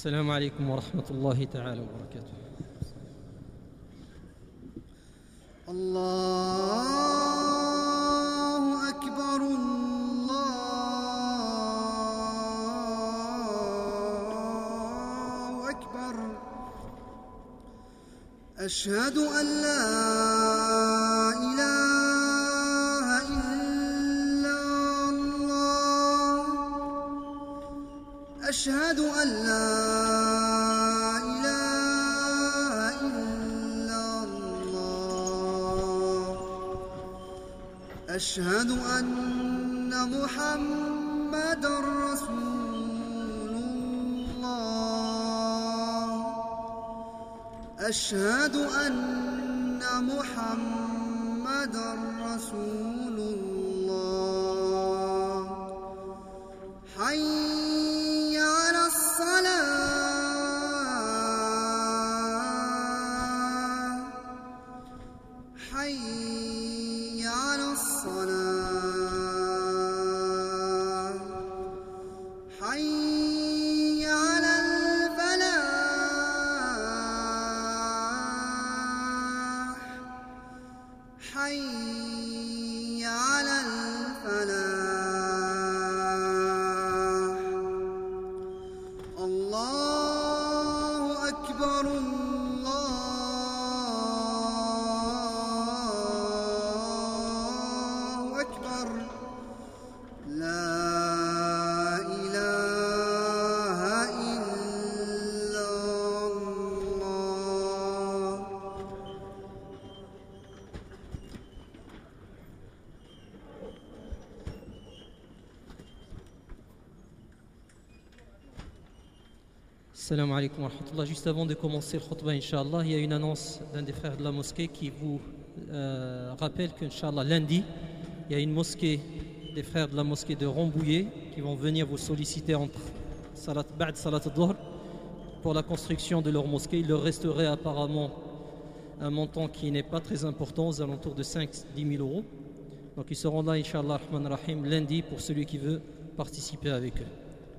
السلام عليكم ورحمة الله تعالى وبركاته. الله أكبر الله أكبر. أشهد أن لا إله إلا الله. أشهد أن لا إله إلا الله. أشهد أن محمدًا رسول الله. أشهد أن محمدًا رسول الله. حي على الصلاة. حي على الصلاة. حي على الفلاح. حي على الفلاح. الله أكبر الله أكبر. لا إله إلا الله. Assalamu alaikum wa rahmatullah. Juste avant de commencer le khutbah, Inch'Allah, il y a une annonce d'un des frères de la mosquée qui vous rappelle qu'Inch'Allah, lundi, il y a une mosquée des frères de la mosquée de Rambouillet qui vont venir vous solliciter entre Ba'd Salat al-Dhuhr pour la construction de leur mosquée. Il leur resterait apparemment un montant qui n'est pas très important, aux alentours de 5-10 000 euros. Donc ils seront là, Inch'Allah, Rahim, lundi pour celui qui veut participer avec eux.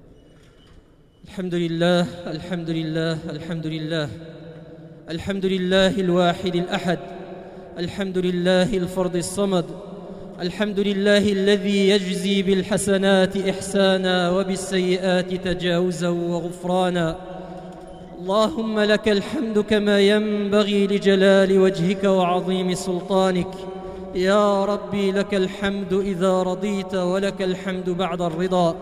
الحمد لله الحمد لله الحمد لله الحمد لله الواحد الأحد الحمد لله الفرد الصمد الحمد لله الذي يجزي بالحسنات إحسانا وبالسيئات تجاوزا وغفرانا. اللهم لك الحمد كما ينبغي لجلال وجهك وعظيم سلطانك. يا ربي لك الحمد إذا رضيت ولك الحمد بعد الرضا.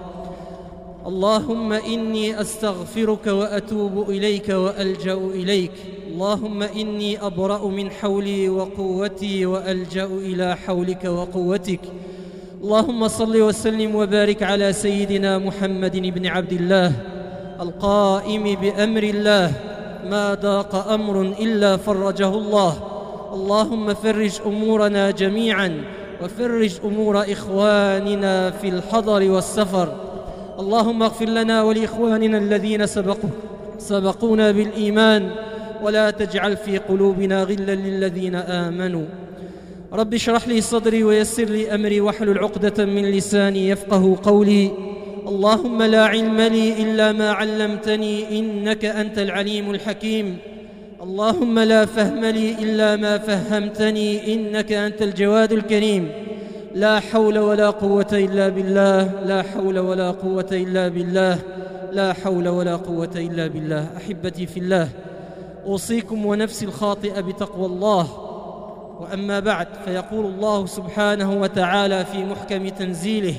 اللهم إني أستغفرك وأتوب إليك وألجأ إليك. اللهم إني أبرأ من حولي وقوتي وألجأ إلى حولك وقوتك. اللهم صل وسلم وبارك على سيدنا محمد بن عبد الله القائم بأمر الله. ما ضاق أمر إلا فرجه الله. اللهم فرج أمورنا جميعا وفرج أمور إخواننا في الحضر والسفر. اللهم اغفر لنا ولإخواننا الذين سبقونا بالإيمان ولا تجعل في قلوبنا غلا للذين آمنوا. رب اشرح لي صدري ويسر لي أمري واحلل عقدة من لساني يفقه قولي. اللهم لا علم لي إلا ما علمتني إنك أنت العليم الحكيم. اللهم لا فهم لي إلا ما فهمتني إنك أنت الجواد الكريم. لا حول ولا قوة إلا بالله. لا حول ولا قوة إلا بالله. لا حول ولا قوة إلا بالله. أحبتي في الله، أوصيكم ونفسي الخاطئة بتقوى الله. وأما بعد، فيقول الله سبحانه وتعالى في محكم تنزيله: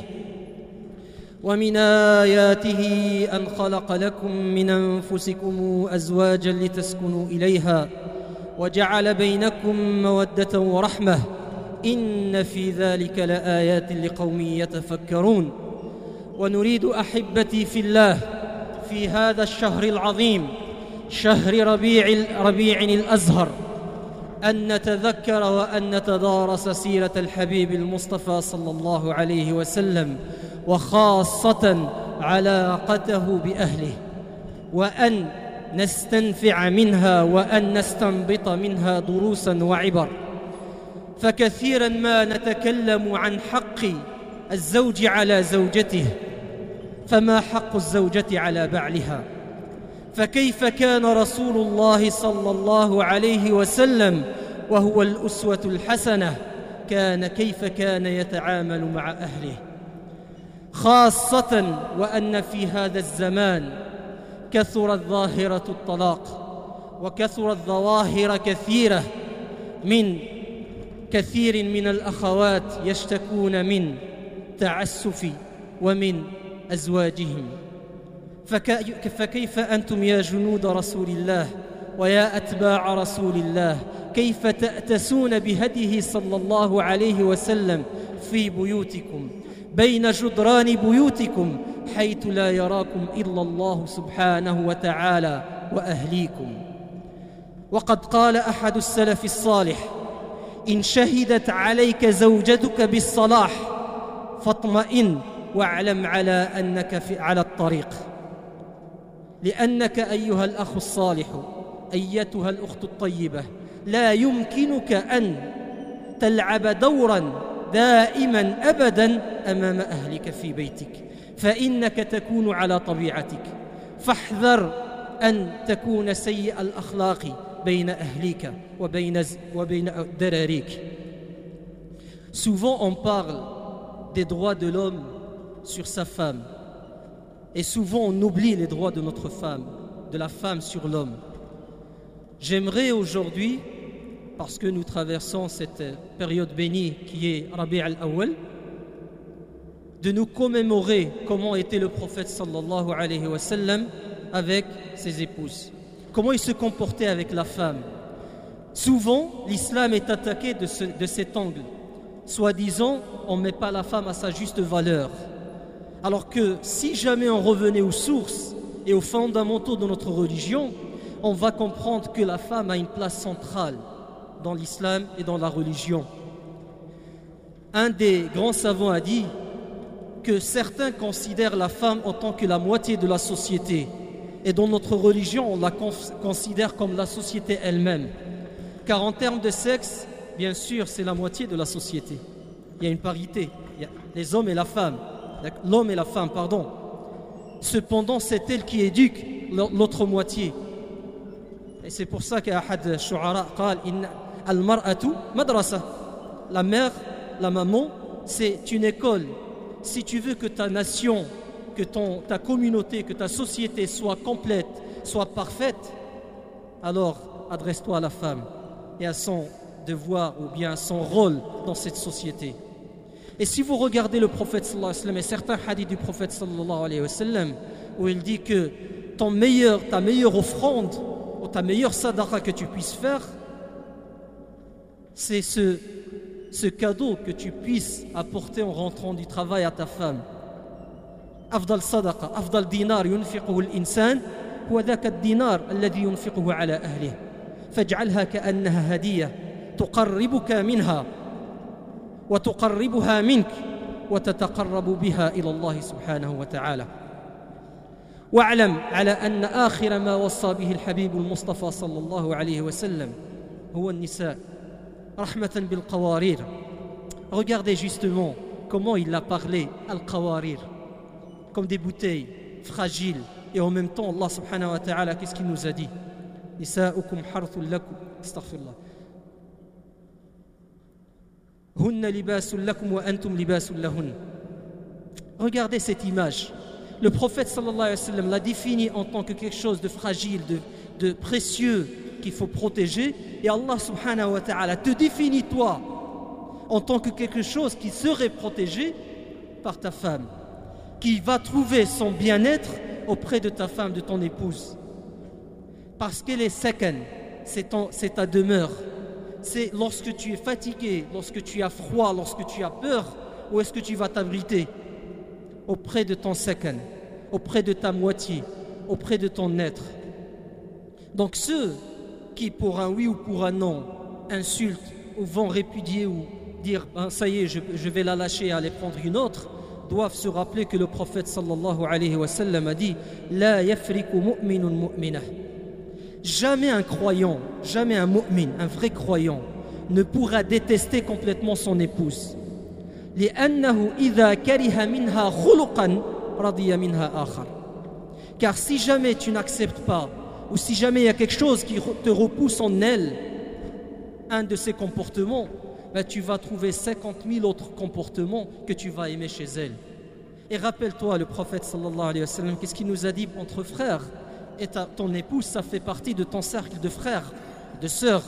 ومن آياته أن خلق لكم من أنفسكم أزواجا لتسكنوا إليها وجعل بينكم مودة ورحمة إن في ذلك لآيات لقوم يتفكرون. ونريد أحبتي في الله في هذا الشهر العظيم، شهر ربيع الأزهر، أن نتذكر وأن نتدارس سيرة الحبيب المصطفى صلى الله عليه وسلم، وخاصة علاقته بأهله، وأن نستنفع منها وأن نستنبط منها دروسا وعبر. فكثيرا ما نتكلم عن حق الزوج على زوجته، فما حق الزوجة على بعلها؟ فكيف كان رسول الله صلى الله عليه وسلم وهو الأسوة الحسنة كيف كان يتعامل مع أهله خاصة وأن في هذا الزمان كثرت ظاهرة الطلاق وكثرت ظواهر كثيرة من كثير من الأخوات يشتكون من تعسف ومن أزواجهم فكيف أنتم يا جنود رسول الله ويا أتباع رسول الله كيف تأتسون بهديه صلى الله عليه وسلم في بيوتكم بين جدران بيوتكم حيث لا يراكم إلا الله سبحانه وتعالى وأهليكم وقد قال أحد السلف الصالح إن شهدت عليك زوجتك بالصلاح فاطمئن واعلم على أنك على الطريق لأنك أيها الأخ الصالح أيتها الأخت الطيبة لا يمكنك أن تلعب دورا دائما أبدا أمام أهلك في بيتك فإنك تكون على طبيعتك فاحذر أن تكون سيء الأخلاق بين أهلك وبين دراريك. Souvent on parle des droits de l'homme sur sa femme et souvent on oublie les droits de notre femme, de la femme sur l'homme. J'aimerais aujourd'hui, parce que nous traversons cette période bénie qui est Rabi' al-Awwal, de nous commémorer comment était le prophète sallallahu alayhi wa sallam avec ses épouses. Comment il se comportait avec la femme. Souvent, l'islam est attaqué de cet angle. Soi-disant, on ne met pas la femme à sa juste valeur. Alors que si jamais on revenait aux sources et aux fondamentaux de notre religion, on va comprendre que la femme a une place centrale dans l'islam et dans la religion. Un des grands savants a dit que certains considèrent la femme en tant que la moitié de la société. Et dans notre religion, on la considère comme la société elle-même. Car en termes de sexe, bien sûr, c'est la moitié de la société. Il y a une parité. Il y a les hommes et la femme. L'homme et la femme, pardon. Cependant, c'est elle qui éduque l'autre moitié. Et c'est pour ça qu'Ahad Shu'ara قال إن المرأة مدرسة. La mère, la maman, c'est une école. Si tu veux que ta nation, que ta communauté, que ta société soit complète, soit parfaite, alors adresse-toi à la femme et à son devoir ou bien à son rôle dans cette société. Et si vous regardez le prophète sallallahu alayhi wa sallam et certains hadiths du prophète sallallahu alayhi wa sallam où il dit que ta meilleure offrande ou ta meilleure sadaqa que tu puisses faire, c'est ce cadeau que tu puisses apporter en rentrant du travail à ta femme. أفضل صدقة أفضل دينار ينفقه الإنسان هو ذاك الدينار الذي ينفقه على أهله فاجعلها كأنها هدية تقربك منها وتقربها منك وتتقرب بها إلى الله سبحانه وتعالى واعلم على أن آخر ما وصى به الحبيب المصطفى صلى الله عليه وسلم هو النساء رحمة بالقوارير. Regardez justement comment il a parlé al-qawarir comme des bouteilles fragiles et en même temps Allah subhanahu wa ta'ala qu'est-ce qu'il nous a dit nisa'ukum harthul lakum astaghfirullah hunna libasul lakum wa antum libasul lahun. Regardez cette image. Le prophète sallallahu alayhi wa sallam l'a défini en tant que quelque chose de fragile, de précieux qu'il faut protéger, et Allah subhanahu wa ta'ala te définit toi en tant que quelque chose qui serait protégé par ta femme, qui va trouver son bien-être auprès de ta femme, de ton épouse. Parce qu'elle est sakan, c'est ta demeure. C'est lorsque tu es fatigué, lorsque tu as froid, lorsque tu as peur, où est-ce que tu vas t'abriter? Auprès de ton sakan, auprès de ta moitié, auprès de ton être. Donc ceux qui pour un oui ou pour un non insultent ou vont répudier ou dire ça y est, je vais la lâcher et aller prendre une autre, doivent se rappeler que le prophète sallallahu alayhi wa sallam a dit la yafriku mu'minun mu'minah. Jamais un croyant, jamais un mu'min, un vrai croyant ne pourra détester complètement son épouse. لأنه إذا كره منها خلقا رضي منها آخر. Car si jamais tu n'acceptes pas, ou si jamais il y a quelque chose qui te repousse en elle, un de ces comportements, ben tu vas trouver 50 000 autres comportements que tu vas aimer chez elle. Et rappelle-toi, le prophète sallallahu alayhi wa sallam, qu'est-ce qu'il nous a dit entre frères? Et ton épouse, ça fait partie de ton cercle de frères, de sœurs.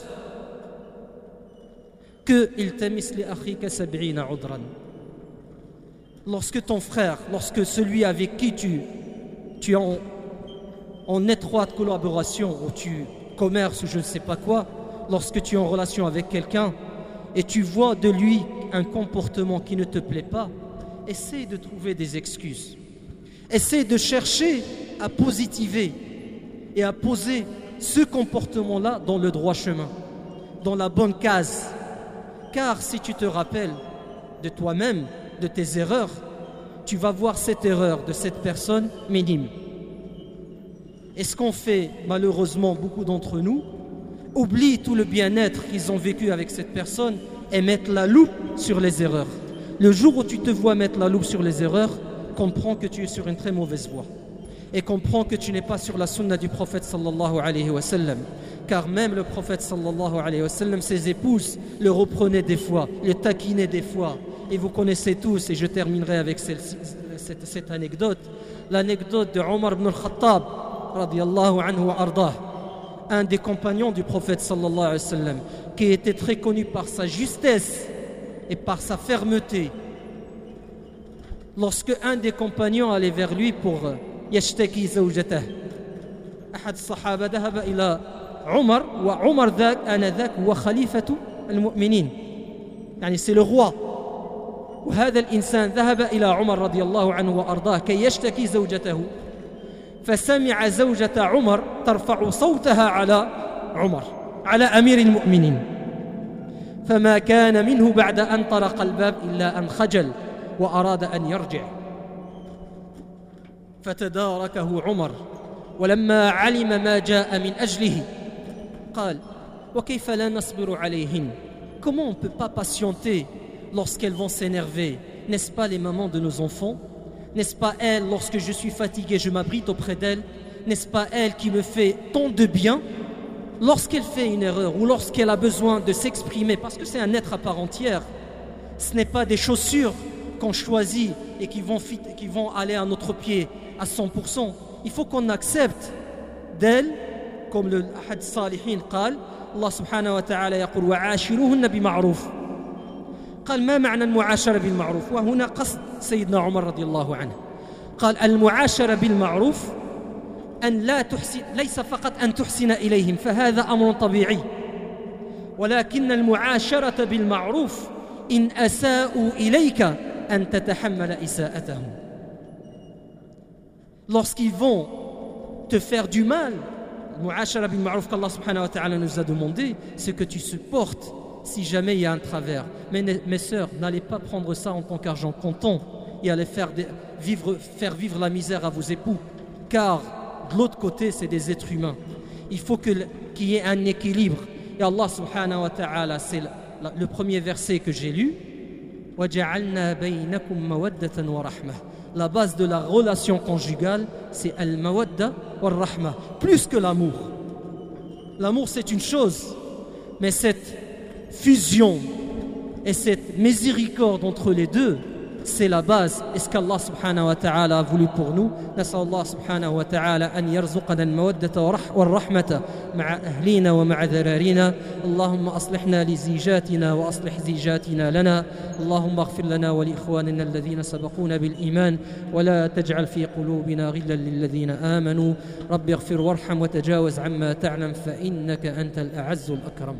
Que iltamis li akhika sab'ina udran. Lorsque ton frère, lorsque celui avec qui tu es en étroite collaboration, ou tu commerces ou je ne sais pas quoi, lorsque tu es en relation avec quelqu'un et tu vois de lui un comportement qui ne te plaît pas, essaie de trouver des excuses. Essaie de chercher à positiver et à poser ce comportement-là dans le droit chemin, dans la bonne case. Car si tu te rappelles de toi-même, de tes erreurs, tu vas voir cette erreur de cette personne minime. Et ce qu'on fait malheureusement beaucoup d'entre nous, oublient tout le bien-être qu'ils ont vécu avec cette personne et mettent la loupe sur les erreurs. Le jour où tu te vois mettre la loupe sur les erreurs, comprends que tu es sur une très mauvaise voie. Et comprends que tu n'es pas sur la sunna du prophète sallallahu alayhi wa sallam. Car même le prophète sallallahu alayhi wa sallam, ses épouses le reprenaient des fois, le taquinaient des fois. Et vous connaissez tous, et je terminerai avec cette anecdote, l'anecdote de Omar ibn al-Khattab, radiyallahu anhu wa ardah, un des compagnons du prophète sallallahu alayhi wa sallam, qui était très connu par sa justesse et par sa fermeté. Lorsque un des compagnons allait vers lui pour يشتكي زوجته أحد الصحابة ذهب إلى عمر وعمر ذاك آنذاك هو خليفة المؤمنين يعني c'est le roi وهذا الإنسان ذهب إلى عمر رضي الله عنه وأرضاه كي يشتكي زوجته فسمع زوجة عمر ترفع صوتها على عمر على أمير المؤمنين فما كان منه بعد أن طرق الباب إلا أن خجل وأراد أن يرجع فتداركه عمر ولما علم ما جاء من أجله قال وكيف لا نصبر عليهن. Comment on ne peut pas patienter lorsqu'elles vont s'énerver? N'est-ce pas les mamans de nos enfants? N'est-ce pas elles, lorsque je suis fatigué, je m'abrite auprès d'elles? N'est-ce pas elle qui me fait tant de bien? Lorsqu'elle fait une erreur ou lorsqu'elle a besoin de s'exprimer, parce que c'est un être à part entière, ce n'est pas des chaussures qu'on choisit et qui vont aller à notre pied à 100%. Il faut qu'on accepte d'elle, comme le Ahad Salihin قال الله سبحانه وتعالى يقول وعاشروهن بمعروف. قال ما معنى المعاشرة بالمعروف؟ وهنا قصد سيدنا عمر رضي الله عنه. قال المعاشرة بالمعروف أن لا تحسن، ليس فقط أن تحسن إليهم فهذا أمر طبيعي، ولكن المعاشرة بالمعروف إن أساءوا إليك أن تتحمل إساءتهم. Lorsqu'ils vont te faire du mal, mu'ashara bil ma'ruf qu'Allah subhanahu wa ta'ala nous a demandé, c'est que tu supportes si jamais il y a un travers. Mais mes sœurs, n'allez pas prendre ça en tant qu'argent comptant et allez faire vivre la misère à vos époux, car de l'autre côté c'est des êtres humains. Il faut qu'il y ait un équilibre. Et Allah subhanahu wa ta'ala, c'est le premier verset que j'ai lu, وَجَعَلْنَا بَيْنَكُمْ مَوَدَّةً وَرَحْمَةً. La base de la relation conjugale, c'est al-mawadda wal-rahma, plus que l'amour. L'amour, c'est une chose, mais cette fusion et cette miséricorde entre les deux, c'est la base. Et ce qu'Allah subhanahu wa ta'ala a voulu pour nous, نسأل الله سبحانه وتعالى أن يرزقنا المودة والرحمة مع أهلينا ومع ذرارينا. اللهم أصلحنا لزيجاتنا وأصلح زيجاتنا لنا. اللهم اغفر لنا ولإخواننا الذين سبقونا بالإيمان ولا تجعل في قلوبنا غلا للذين آمنوا. رب اغفر وارحم وتجاوز عما تعلم فإنك أنت الأعز الأكرم.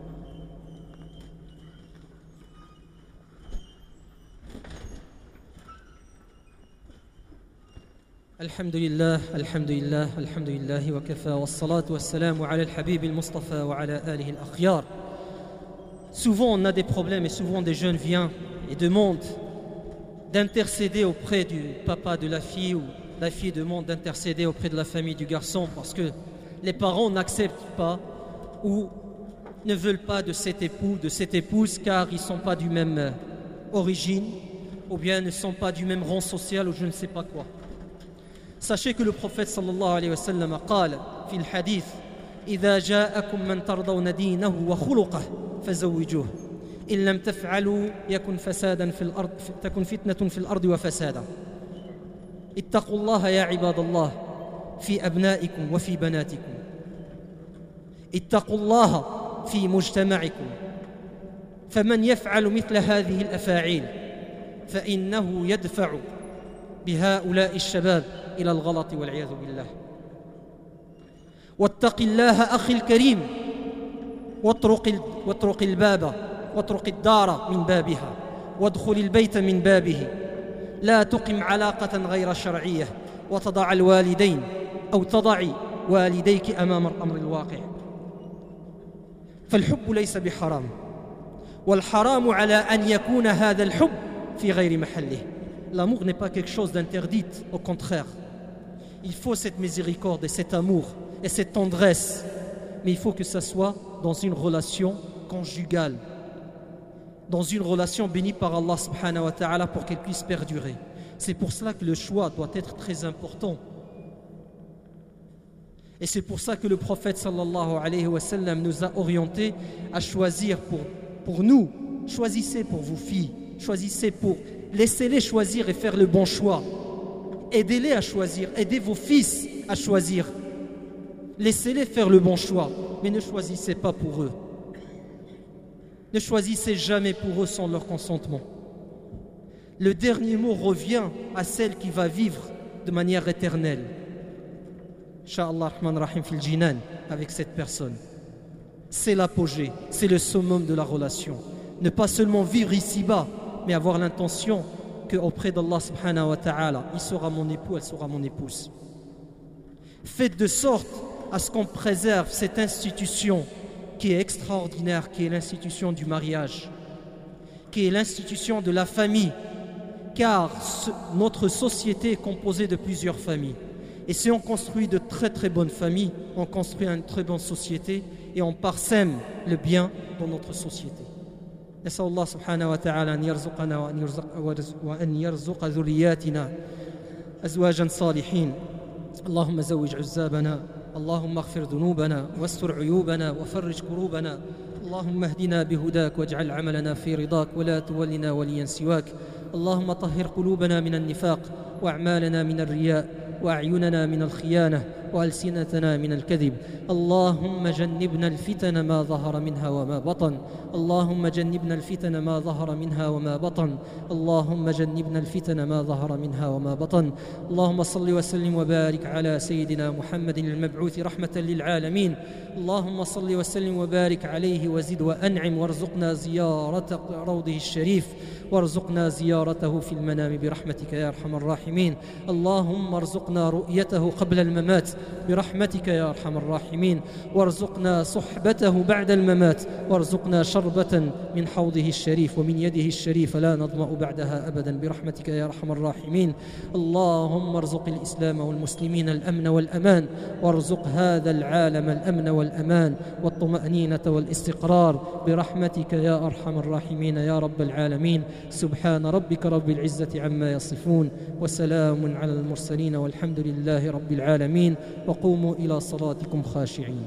الحمد لله الحمد لله الحمد لله وكفى والصلاة والسلام على الحبيب المصطفى وعلى آله الأخيار. Souvent on a des problèmes et souvent des jeunes viennent et demandent d'intercéder auprès du papa de la fille ou la fille demande d'intercéder auprès de la famille du garçon parce que les parents n'acceptent pas ou ne veulent pas de cet époux, de cette épouse car ils ne sont pas du même origine ou bien ne sont pas du même rang social ou je ne sais pas quoi. Sachez que le prophète sallallahu alayhi wa sallam قال في الحديث إذا جاءكم من ترضون دينه وخلقه فزوجوه إن لم تفعلوا يكن فسادا في الأرض تكن فتنة في الأرض وفسادا اتقوا الله يا عباد الله في أبنائكم وفي بناتكم اتقوا الله في مجتمعكم فمن يفعل مثل هذه الأفاعيل فإنه يدفع بهؤلاء الشباب إلى الغلط والعياذ بالله واتق الله أخي الكريم واطرق الباب واطرق الدار من بابها وادخل البيت من بابه لا تقم علاقة غير شرعية وتضع الوالدين أو تضعي والديك أمام الأمر الواقع فالحب ليس بحرام والحرام على أن يكون هذا الحب في غير محله. L'amour n'est pas quelque chose d'interdit, au contraire. Il faut cette miséricorde et cet amour et cette tendresse, mais il faut que ça soit dans une relation conjugale, dans une relation bénie par Allah subhanahu wa ta'ala pour qu'elle puisse perdurer. C'est pour cela que le choix doit être très important. Et c'est pour ça que le prophète sallallahu alayhi wa sallam nous a orientés à choisir pour nous. Choisissez pour vos filles, choisissez pour... Laissez-les choisir et faire le bon choix. Aidez-les à choisir, aidez vos fils à choisir. Laissez-les faire le bon choix, mais ne choisissez pas pour eux. Ne choisissez jamais pour eux sans leur consentement. Le dernier mot revient à celle qui va vivre de manière éternelle. Inch'Allah Rahman Rahim fil Jinan, avec cette personne. C'est l'apogée, c'est le summum de la relation. Ne pas seulement vivre ici-bas, mais avoir l'intention qu'auprès d'Allah subhanahu wa ta'ala, il sera mon époux, elle sera mon épouse. Faites de sorte à ce qu'on préserve cette institution qui est extraordinaire, qui est l'institution du mariage, qui est l'institution de la famille, car notre société est composée de plusieurs familles. Et si on construit de très très bonnes familles, on construit une très bonne société et on parsème le bien dans notre société. نسأل الله سبحانه وتعالى أن يرزقنا وأن يرزق ذرياتنا أزواجا صالحين. اللهم زوج عزابنا، اللهم اغفر ذنوبنا واستر عيوبنا وفرج كروبنا، اللهم اهدنا بهداك واجعل عملنا في رضاك ولا تولنا وليا سواك. اللهم طهر قلوبنا من النفاق وأعمالنا من الرياء وأعيننا من الخيانة وألسنتنا من الكذب. اللهم جنبنا الفتن ما ظهر منها وما بطن، اللهم جنبنا الفتن ما ظهر منها وما بطن، اللهم جنبنا الفتن ما ظهر منها وما بطن. اللهم صل وسلم وبارك على سيدنا محمد المبعوث رحمة للعالمين. اللهم صل وسلم وبارك عليه وزد وأنعم وارزقنا زيارة روضه الشريف وارزقنا زيارته في المنام برحمتك يا أرحم الراحمين. اللهم ارزقنا رؤيته قبل الممات برحمتك يا أرحم الراحمين، وارزقنا صحبته بعد الممات، وارزقنا شربة من حوضه الشريف ومن يده الشريف لا نظمأ بعدها أبدا برحمتك يا أرحم الراحمين. اللهم ارزق الإسلام والمسلمين الأمن والأمان، وارزق هذا العالم الأمن والأمان والطمأنينة والاستقرار برحمتك يا أرحم الراحمين يا رب العالمين. سبحان ربك رب العزة عما يصفون وسلام على المرسلين والحمد لله رب العالمين. وقوموا إلى صلاتكم خاشعين.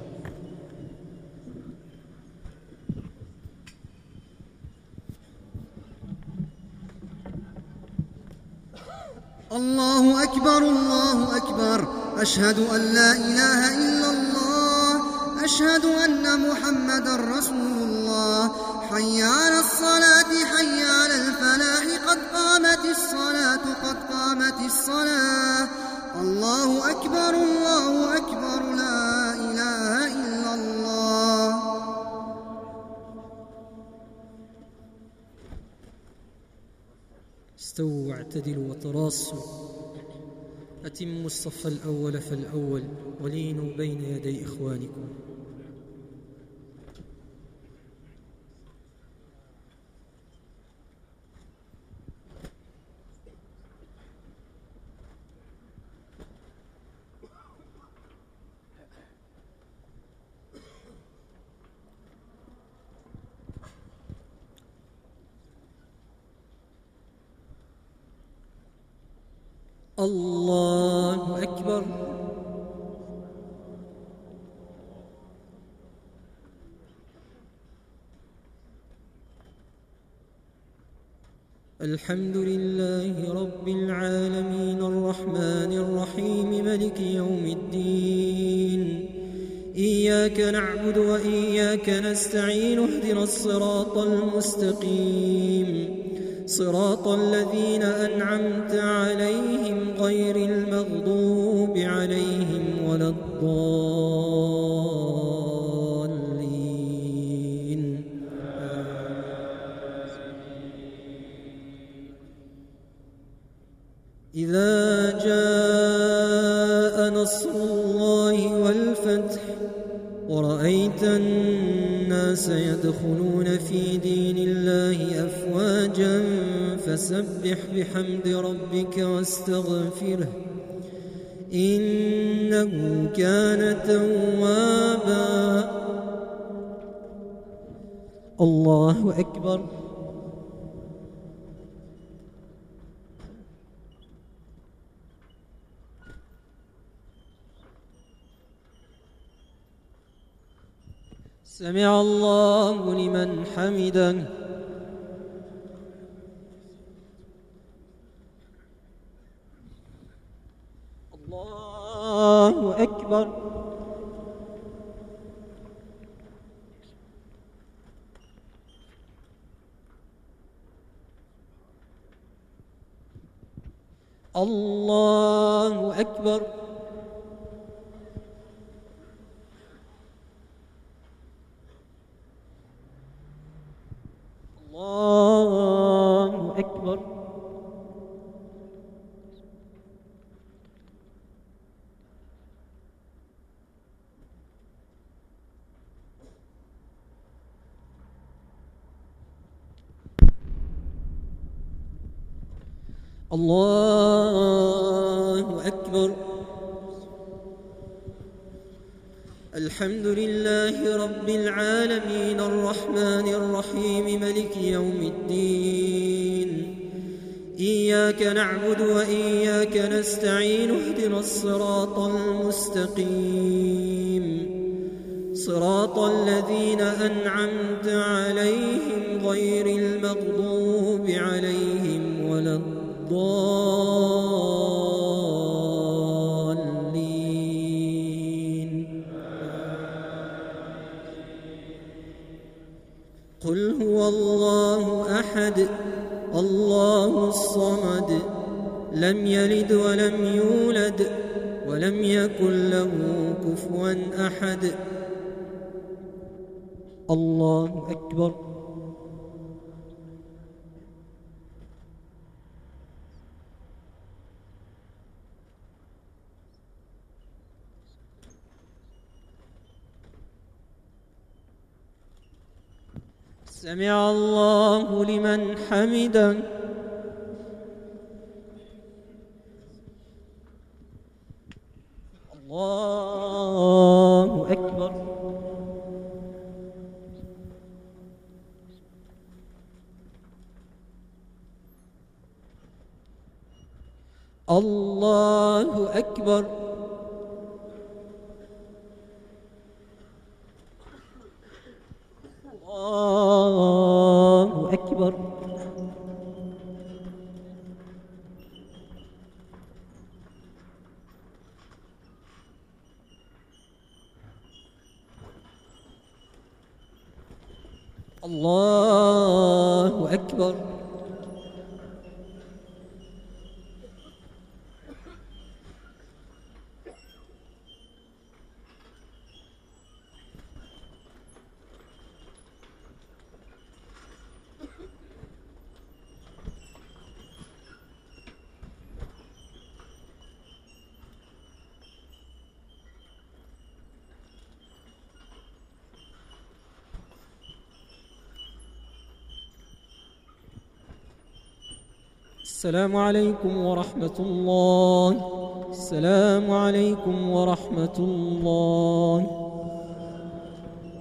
الله أكبر الله أكبر، أشهد أن لا إله إلا الله، أشهد أن محمدا رسول الله. حي على الصلاة حي على الفلاح، قد قامت الصلاة قد قامت الصلاة. الله أكبر الله أكبر، لا إله إلا الله. استووا واعتدلوا وتراصوا، أتموا الصف الأول فالأول ولينوا بين يدي إخوانكم. الله أكبر. الحمد لله رب العالمين الرحمن الرحيم ملك يوم الدين إياك نعبد وإياك نستعين اهدنا الصراط المستقيم صراط الذين أنعمت عليهم غير المغضوب عليهم ولا الضالين إذا جاء نصر الله والفتح ورأيت الناس يدخلون في دين الله أفواجا فسبح بحمد ربك واستغفره إنه كان توابا. الله أكبر. سمع الله لمن حمده. الله أكبر. الله أكبر. الله أكبر. الله أكبر. الحمد لله رب العالمين الرحمن الرحيم ملك يوم الدين إياك نعبد وإياك نستعين اهدنا الصراط المستقيم صراط الذين أنعمت عليهم غير المغضوب عليهم ولا الضالين. قل هو الله أحد الله الصمد لم يلد ولم يولد ولم يكن له كفوا أحد. الله أكبر. سمع الله لمن حمده. الله أكبر. الله أكبر. الله أكبر. الله أكبر. السلام عليكم ورحمة الله. السلام عليكم ورحمة الله.